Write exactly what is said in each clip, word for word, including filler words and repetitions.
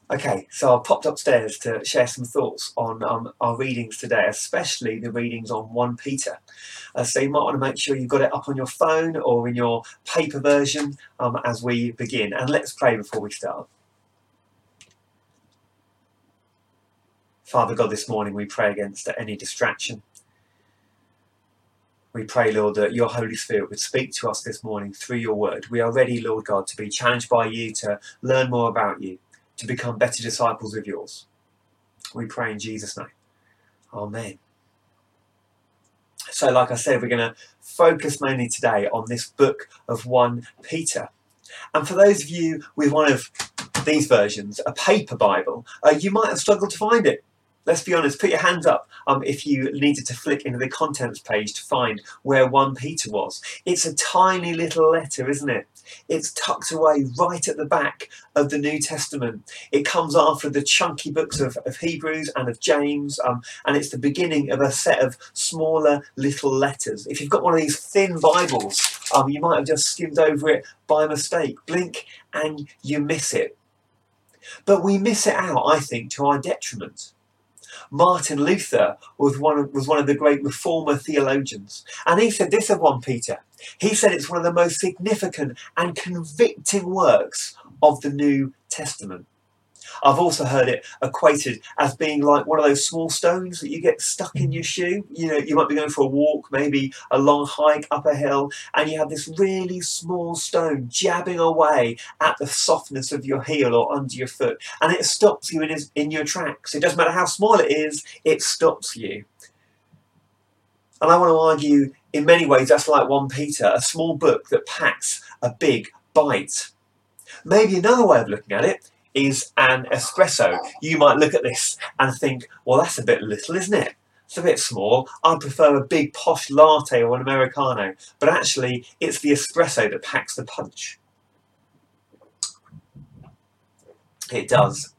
Okay, so I popped upstairs to share some thoughts on um, our readings today, especially the readings on First Peter. Uh, so you might want to make sure you've got it up on your phone or in your paper version um, as we begin. And let's pray before we start. Father God, this morning we pray against any distraction. We pray, Lord, that your Holy Spirit would speak to us this morning through your word. We are ready, Lord God, to be challenged by you, to learn more about you, to become better disciples of yours. We pray in Jesus' name. Amen. So, like I said, we're going to focus mainly today on this book of First Peter. And for those of you with one of these versions, a paper Bible, uh, you might have struggled to find it. Let's be honest, put your hands up um, if you needed to flick into the contents page to find where First Peter was. It's a tiny little letter, isn't it? It's tucked away right at the back of the New Testament. It comes after the chunky books of, of Hebrews and of James, um, and it's the beginning of a set of smaller little letters. If you've got one of these thin Bibles, um, you might have just skimmed over it by mistake. Blink and you miss it. But we miss it out, I think, to our detriment. Martin Luther was one of, was one of the great reformer theologians, and he said this of First Peter. He said it's one of the most significant and convicting works of the New Testament. I've also heard it equated as being like one of those small stones that you get stuck in your shoe. You know, you might be going for a walk, maybe a long hike up a hill, and you have this really small stone jabbing away at the softness of your heel or under your foot, and it stops you in, his, in your tracks. It doesn't matter how small it is, it stops you. And I want to argue, in many ways, that's like First Peter, a small book that packs a big bite. Maybe another way of looking at it is an espresso. You might look at this and think, well, that's a bit little, isn't it? It's a bit small. I'd prefer a big posh latte or an Americano. But actually, it's the espresso that packs the punch. It does.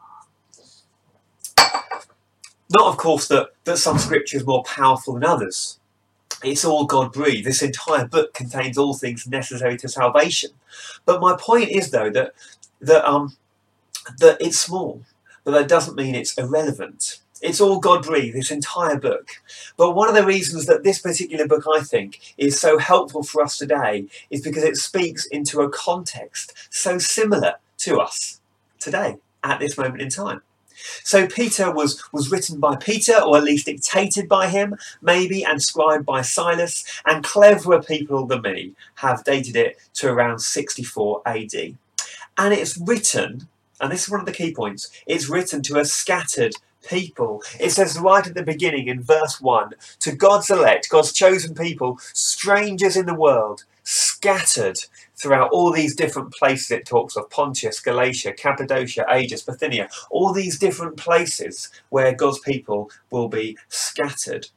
Not, of course, that, that some scripture is more powerful than others. It's all God-breathed. This entire book contains all things necessary to salvation. But my point is, though, that that um that it's small, but that doesn't mean it's irrelevant. It's all God-breathed, this entire book. But one of the reasons that this particular book, I think, is so helpful for us today is because it speaks into a context so similar to us today, at this moment in time. So Peter was, was written by Peter, or at least dictated by him, maybe, and scribed by Silas, and cleverer people than me have dated it to around sixty-four A D. And it's written, and this is one of the key points, it's written to a scattered people. It says right at the beginning in verse one, to God's elect, God's chosen people, strangers in the world, scattered throughout all these different places. It talks of Pontus, Galatia, Cappadocia, Asia, Bithynia, all these different places where God's people will be scattered.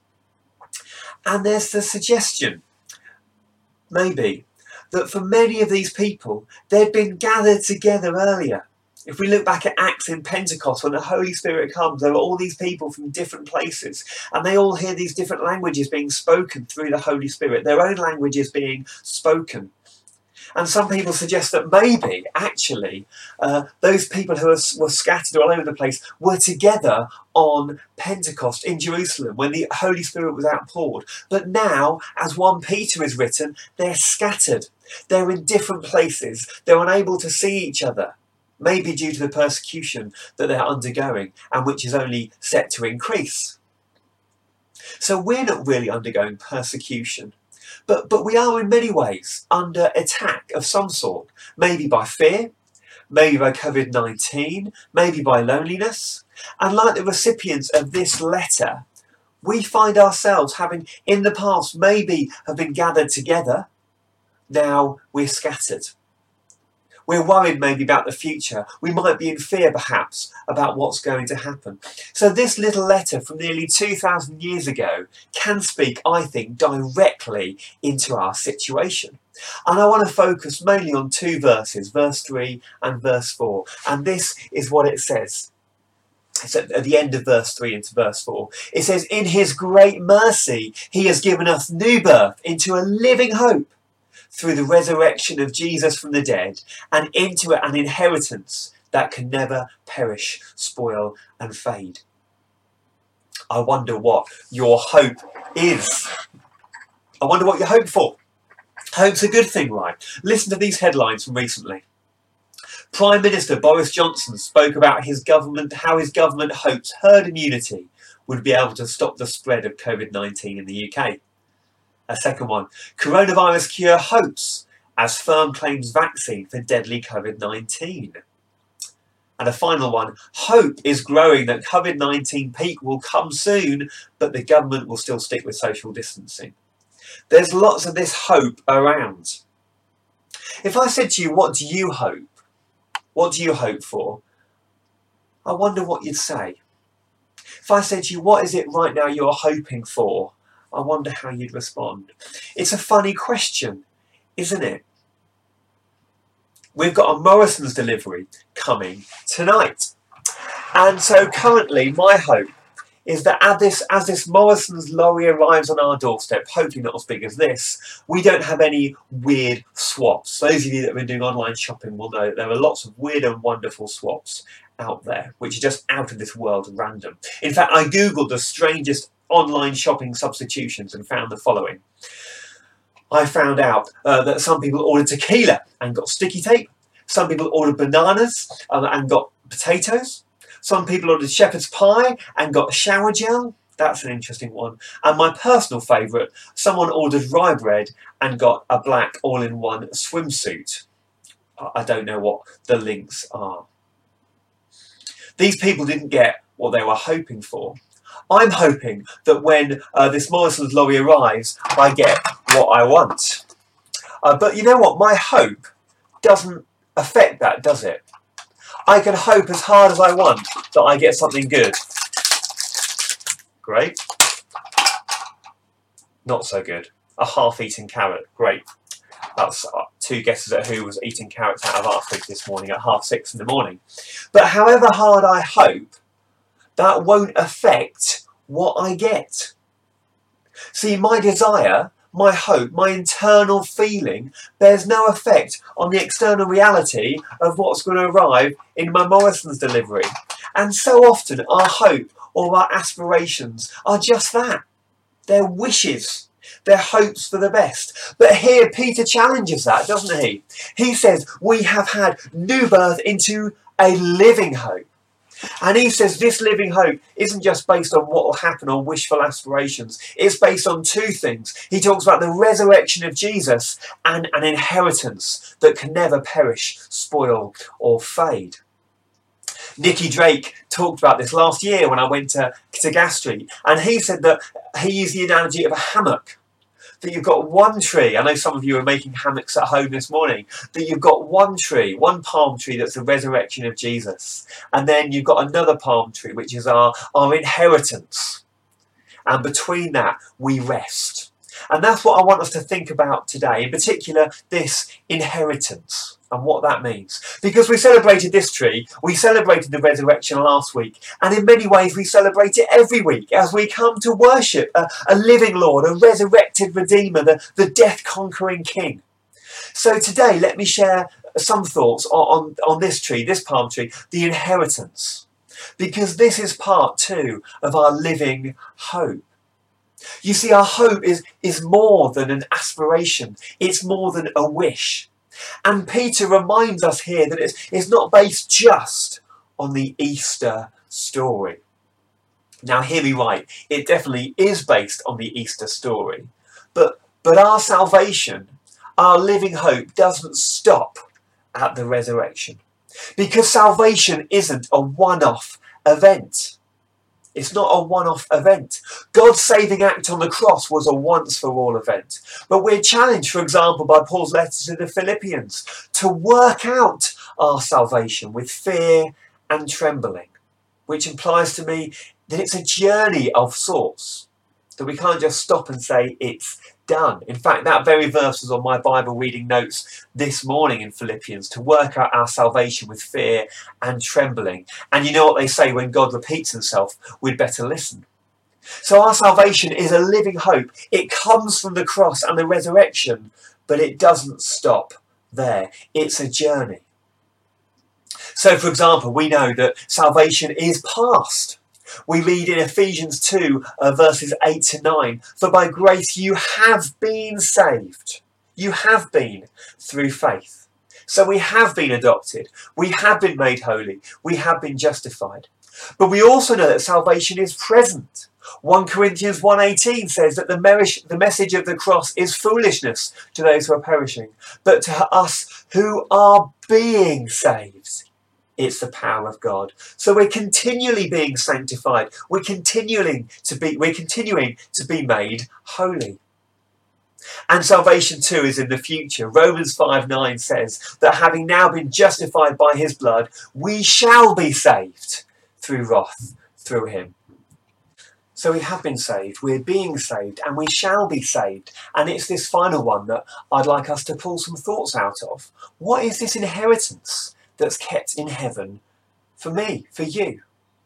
And there's the suggestion, maybe, that for many of these people, they'd been gathered together earlier. If we look back at Acts in Pentecost, when the Holy Spirit comes, there are all these people from different places, and they all hear these different languages being spoken through the Holy Spirit, their own languages being spoken. And some people suggest that maybe, actually, uh, those people who are, were scattered all over the place were together on Pentecost in Jerusalem when the Holy Spirit was outpoured. But now, as First Peter is written, they're scattered. They're in different places. They're unable to see each other, maybe due to the persecution that they're undergoing and which is only set to increase. So we're not really undergoing persecution. But, but we are in many ways under attack of some sort, maybe by fear, maybe by COVID nineteen, maybe by loneliness. And like the recipients of this letter, we find ourselves having in the past maybe have been gathered together, now we're scattered. We're worried maybe about the future. We might be in fear perhaps about what's going to happen. So this little letter from nearly two thousand years ago can speak, I think, directly into our situation. And I want to focus mainly on two verses, verse three and verse four. And this is what it says. It's at the end of verse three into verse four. It says, in his great mercy, he has given us new birth into a living hope through the resurrection of Jesus from the dead, and into an inheritance that can never perish, spoil and fade. I wonder what your hope is. I wonder what you hope for. Hope's a good thing, right? Listen to these headlines from recently. Prime Minister Boris Johnson spoke about his government, how his government hopes herd immunity would be able to stop the spread of COVID nineteen in the U K. A second one, coronavirus cure hopes as firm claims vaccine for deadly COVID nineteen. And a final one, hope is growing that COVID nineteen peak will come soon, but the government will still stick with social distancing. There's lots of this hope around. If I said to you, what do you hope? What do you hope for? I wonder what you'd say. If I said to you, what is it right now you're hoping for? I wonder how you'd respond. It's a funny question, isn't it? We've got a Morrison's delivery coming tonight. And so currently my hope is that as this, as this Morrison's lorry arrives on our doorstep, hopefully not as big as this, we don't have any weird swaps. Those of you that have been doing online shopping will know that there are lots of weird and wonderful swaps out there, which are just out of this world random. In fact, I googled the strangest online shopping substitutions and found the following. I found out uh, that some people ordered tequila and got sticky tape. Some people ordered bananas uh, and got potatoes. Some people ordered shepherd's pie and got shower gel. That's an interesting one. And my personal favourite, someone ordered rye bread and got a black all-in-one swimsuit. I don't know what the links are. These people didn't get what they were hoping for. I'm hoping that when uh, this Morrison's lorry arrives, I get what I want. Uh, but you know what? My hope doesn't affect that, does it? I can hope as hard as I want that I get something good. Great. Not so good. A half-eaten carrot. Great. That's two guesses at who was eating carrots out of our fridge this morning at half six in the morning. But however hard I hope, that won't affect what I get. See, my desire, my hope, my internal feeling bears no effect on the external reality of what's going to arrive in my Morrison's delivery. And so often our hope or our aspirations are just that. They're wishes. They're hopes for the best. But here Peter challenges that, doesn't he? He says we have had new birth into a living hope. And he says this living hope isn't just based on what will happen on wishful aspirations. It's based on two things. He talks about the resurrection of Jesus and an inheritance that can never perish, spoil or fade. Nicky Drake talked about this last year when I went to, to Gas Street, and he said that he used the analogy of a hammock. That you've got one tree, I know some of you are making hammocks at home this morning, that you've got one tree, one palm tree that's the resurrection of Jesus. And then you've got another palm tree, which is our, our inheritance. And between that, we rest. And that's what I want us to think about today, in particular, this inheritance and what that means. Because we celebrated this tree, we celebrated the resurrection last week, and in many ways we celebrate it every week as we come to worship a, a living Lord, a resurrected Redeemer, the, the death-conquering King. So today, let me share some thoughts on, on, on this tree, this palm tree, the inheritance. Because this is part two of our living hope. You see, our hope is, is more than an aspiration. It's more than a wish. And Peter reminds us here that it's, it's not based just on the Easter story. Now, hear me right. It definitely is based on the Easter story. But, but our salvation, our living hope, doesn't stop at the resurrection. Because salvation isn't a one-off event. It's not a one-off event. God's saving act on the cross was a once-for-all event. But we're challenged, for example, by Paul's letter to the Philippians to work out our salvation with fear and trembling, which implies to me that it's a journey of sorts, that we can't just stop and say it's done. In fact, that very verse was on my Bible reading notes this morning in Philippians, to work out our salvation with fear and trembling. And you know what they say, when God repeats himself, we'd better listen. So our salvation is a living hope. It comes from the cross and the resurrection, but it doesn't stop there. It's a journey. So, for example, we know that salvation is past. We read in Ephesians two, uh, verses eight to nine, "For by grace you have been saved." You have been through faith. So we have been adopted. We have been made holy. We have been justified. But we also know that salvation is present. First Corinthians one eighteen says that the, merish, the message of the cross is foolishness to those who are perishing. But to us who are being saved, it's the power of God. So we're continually being sanctified. We're continuing to be, we're continuing to be made holy. And salvation too is in the future. Romans five nine says that having now been justified by his blood, we shall be saved through wrath, through him. So we have been saved, we're being saved, and we shall be saved. And it's this final one that I'd like us to pull some thoughts out of. What is this inheritance that's kept in heaven for me, for you?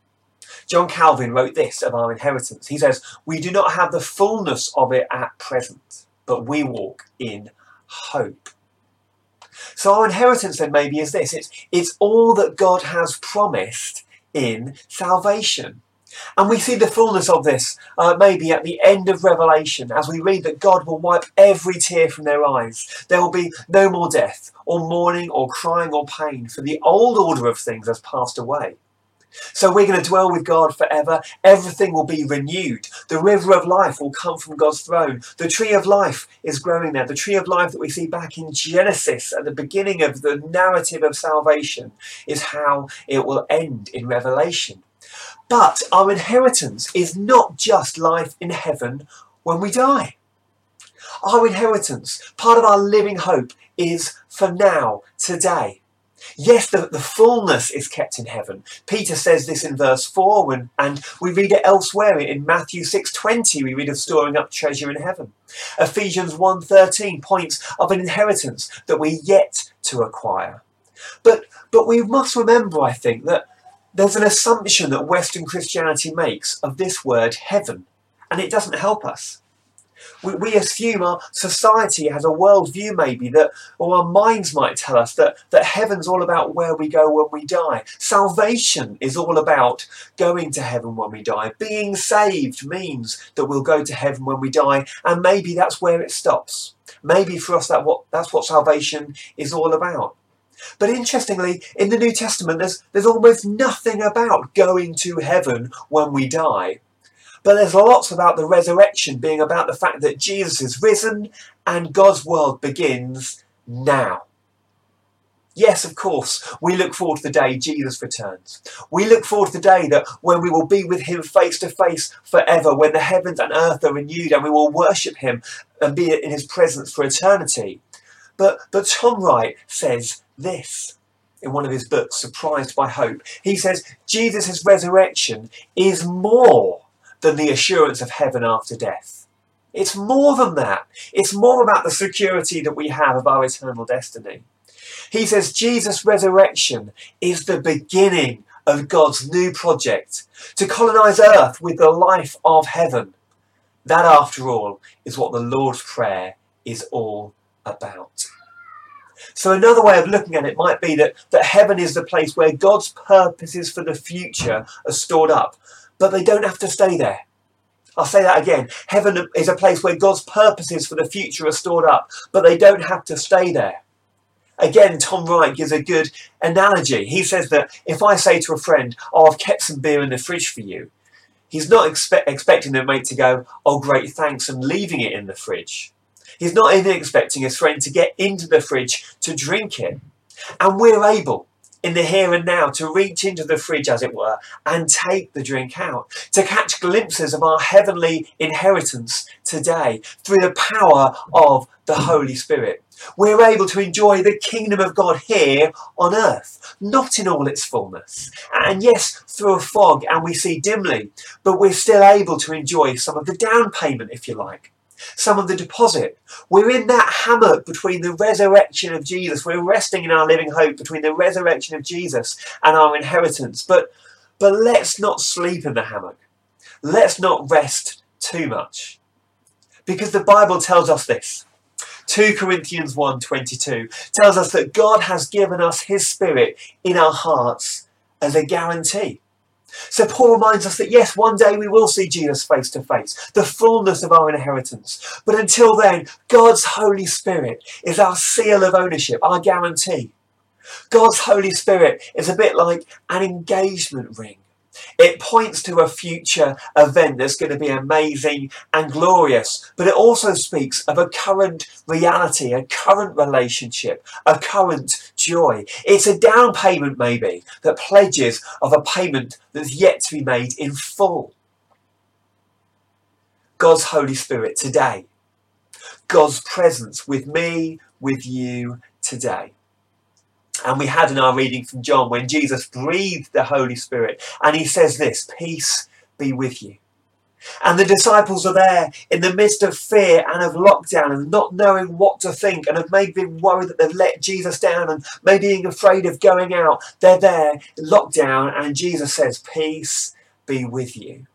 John Calvin wrote this of our inheritance. He says, "We do not have the fullness of it at present, but we walk in hope." So our inheritance then maybe is this. It's, it's all that God has promised in salvation. And we see the fullness of this uh, maybe at the end of Revelation, as we read that God will wipe every tear from their eyes. There will be no more death, or mourning, or crying, or pain, for the old order of things has passed away. So we're going to dwell with God forever. Everything will be renewed. The river of life will come from God's throne. The tree of life is growing there. The tree of life that we see back in Genesis at the beginning of the narrative of salvation is how it will end in Revelation. But our inheritance is not just life in heaven when we die. Our inheritance, part of our living hope, is for now, today. Yes, the, the fullness is kept in heaven. Peter says this in verse four, when, and we read it elsewhere in Matthew six twenty. We read of storing up treasure in heaven. Ephesians one thirteen points of an inheritance that we're yet to acquire. But, but we must remember, I think, that there's an assumption that Western Christianity makes of this word heaven, and it doesn't help us. We, we assume our society has a worldview maybe that, or our minds might tell us that, that heaven's all about where we go when we die. Salvation is all about going to heaven when we die. Being saved means that we'll go to heaven when we die, and maybe that's where it stops. Maybe for us that what, that's what salvation is all about. But interestingly, in the New Testament, there's, there's almost nothing about going to heaven when we die. But there's lots about the resurrection being about the fact that Jesus is risen and God's world begins now. Yes, of course, we look forward to the day Jesus returns. We look forward to the day that when we will be with him face to face forever, when the heavens and earth are renewed and we will worship him and be in his presence for eternity. But, but Tom Wright says this in one of his books, Surprised by Hope. He says, Jesus' resurrection is more than the assurance of heaven after death. It's more than that. It's more about the security that we have of our eternal destiny. He says Jesus' resurrection is the beginning of God's new project to colonize earth with the life of heaven. That, after all, is what the Lord's Prayer is all about. So another way of looking at it might be that, that heaven is the place where God's purposes for the future are stored up, but they don't have to stay there. I'll say that again. Heaven is a place where God's purposes for the future are stored up, but they don't have to stay there. Again, Tom Wright gives a good analogy. He says that if I say to a friend, "Oh, I've kept some beer in the fridge for you," he's not expe- expecting their mate to go, "Oh, great, thanks," and leaving it in the fridge. He's not even expecting his friend to get into the fridge to drink it. And we're able, in the here and now, to reach into the fridge, as it were, and take the drink out, to catch glimpses of our heavenly inheritance today through the power of the Holy Spirit. We're able to enjoy the kingdom of God here on earth, not in all its fullness. And yes, through a fog, and we see dimly, but we're still able to enjoy some of the down payment, if you like. Some of the deposit. We're in that hammock between the resurrection of Jesus. We're resting in our living hope between the resurrection of Jesus and our inheritance. But, but let's not sleep in the hammock. Let's not rest too much. Because the Bible tells us this. two Corinthians one twenty-two tells us that God has given us his Spirit in our hearts as a guarantee. So Paul reminds us that yes, one day we will see Jesus face to face, the fullness of our inheritance. But until then, God's Holy Spirit is our seal of ownership, our guarantee. God's Holy Spirit is a bit like an engagement ring. It points to a future event that's going to be amazing and glorious, but it also speaks of a current reality, a current relationship, a current joy. It's a down payment maybe that pledges of a payment that's yet to be made in full. God's Holy Spirit today. God's presence with me, with you today. And we had in our reading from John when Jesus breathed the Holy Spirit and he says this, peace be with you. And the disciples are there in the midst of fear and of lockdown and not knowing what to think and have maybe been worried that they've let Jesus down and maybe being afraid of going out. They're there, locked down, and Jesus says, peace be with you.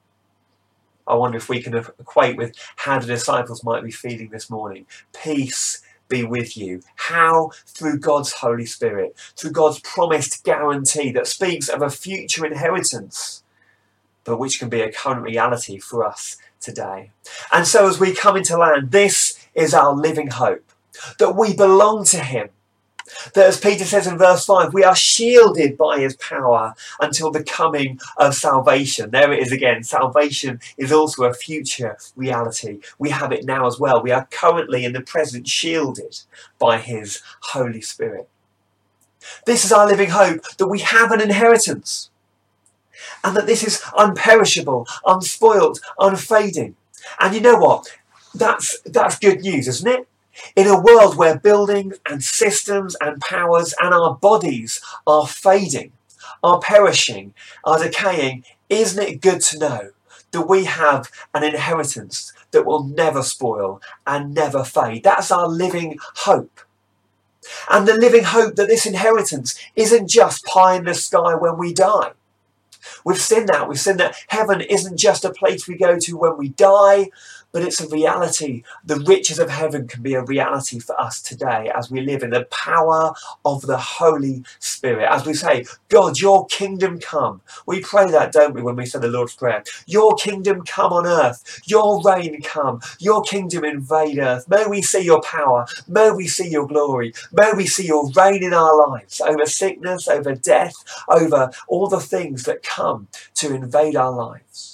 I wonder if we can equate with how the disciples might be feeling this morning. Peace be with you. How? Through God's Holy Spirit, through God's promised guarantee that speaks of a future inheritance, but which can be a current reality for us today. And so as we come into land, this is our living hope, that we belong to him. That as Peter says in verse five, we are shielded by his power until the coming of salvation. There it is again. Salvation is also a future reality. We have it now as well. We are currently in the present shielded by his Holy Spirit. This is our living hope, that we have an inheritance and that this is unperishable, unspoilt, unfading. And you know what? That's, that's good news, isn't it? In a world where buildings and systems and powers and our bodies are fading, are perishing, are decaying, isn't it good to know that we have an inheritance that will never spoil and never fade? That's our living hope. And the living hope that this inheritance isn't just pie in the sky when we die. We've seen that. We've seen that heaven isn't just a place we go to when we die, but it's a reality. The riches of heaven can be a reality for us today as we live in the power of the Holy Spirit. As we say, God, your kingdom come. We pray that, don't we, when we say the Lord's Prayer? Your kingdom come on earth. Your reign come. Your kingdom invade earth. May we see your power. May we see your glory. May we see your reign in our lives over sickness, over death, over all the things that come to invade our lives.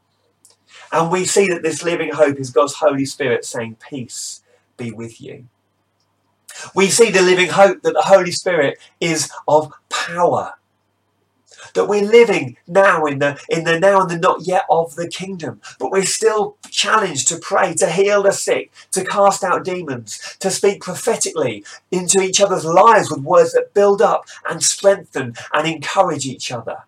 And we see that this living hope is God's Holy Spirit saying, peace be with you. We see the living hope that the Holy Spirit is of power. That we're living now in the, in the now and the not yet of the kingdom. But we're still challenged to pray, to heal the sick, to cast out demons, to speak prophetically into each other's lives with words that build up and strengthen and encourage each other.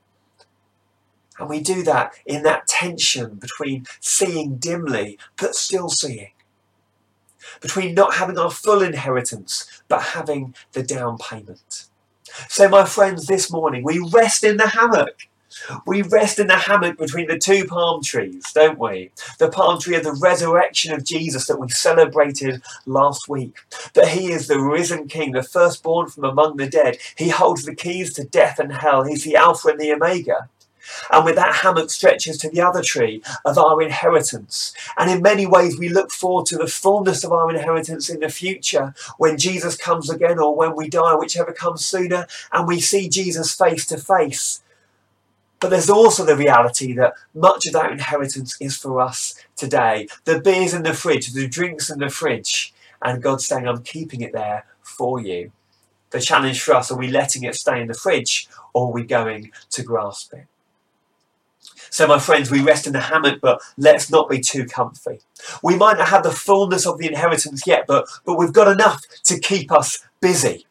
And we do that in that tension between seeing dimly, but still seeing. Between not having our full inheritance, but having the down payment. So my friends, this morning, we rest in the hammock. We rest in the hammock between the two palm trees, don't we? The palm tree of the resurrection of Jesus that we celebrated last week. That he is the risen king, the firstborn from among the dead. He holds the keys to death and hell. He's the Alpha and the Omega. And with that hammock stretches to the other tree of our inheritance. And in many ways we look forward to the fullness of our inheritance in the future when Jesus comes again or when we die, whichever comes sooner, and we see Jesus face to face. But there's also the reality that much of that inheritance is for us today. The beer's in the fridge, the drink's in the fridge, and God's saying, I'm keeping it there for you. The challenge for us, are we letting it stay in the fridge or are we going to grasp it? So my friends, we rest in the hammock, but let's not be too comfy. We might not have the fullness of the inheritance yet, but, but we've got enough to keep us busy.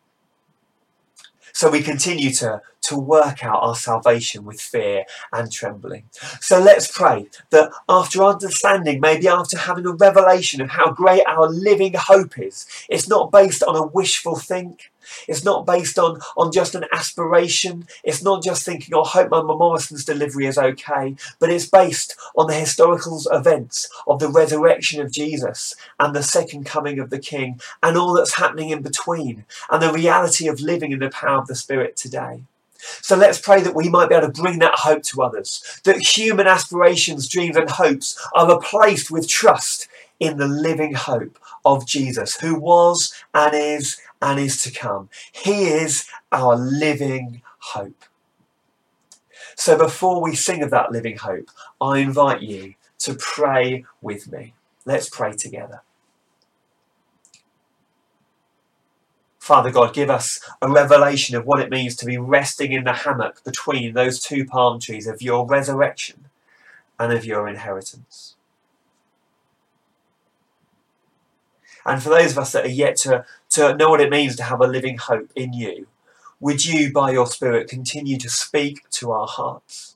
So we continue to, to work out our salvation with fear and trembling. So let's pray that after understanding, maybe after having a revelation of how great our living hope is, it's not based on a wishful think. It's not based on, on just an aspiration. It's not just thinking, oh, I hope my Morrison's delivery is okay. But it's based on the historical events of the resurrection of Jesus and the second coming of the King and all that's happening in between and the reality of living in the power of the Spirit today. So let's pray that we might be able to bring that hope to others, that human aspirations, dreams and hopes are replaced with trust in the living hope of Jesus, who was and is and is to come. He is our living hope. So before we sing of that living hope, I invite you to pray with me. Let's pray together. Father God, give us a revelation of what it means to be resting in the hammock between those two palm trees of your resurrection and of your inheritance. And for those of us that are yet to, to know what it means to have a living hope in you, would you, by your Spirit, continue to speak to our hearts?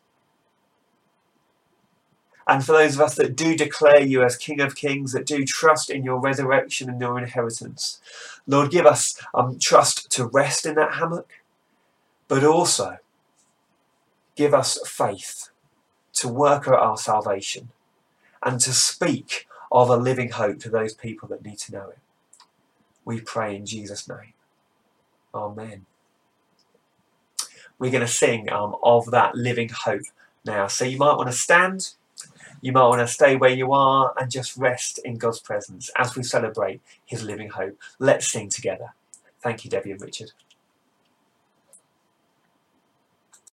And for those of us that do declare you as King of Kings, that do trust in your resurrection and your inheritance, Lord, give us um, trust to rest in that hammock, but also give us faith to work out our salvation and to speak of a living hope to those people that need to know it. We pray in Jesus' name. Amen. We're going to sing um, of that living hope now. So you might want to stand. You might want to stay where you are and just rest in God's presence as we celebrate his living hope. Let's sing together. Thank you, Debbie and Richard.